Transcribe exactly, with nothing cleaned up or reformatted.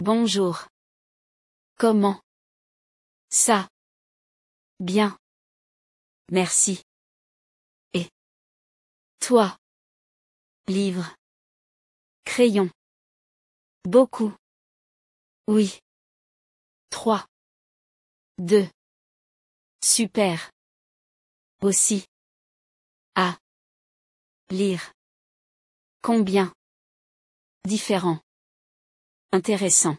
Bonjour. Comment ça? Bien. Merci. Et toi? Livre. Crayon. Beaucoup. Oui. Trois. Deux. Super. Aussi. À. Lire. Combien? Différent. Intéressant.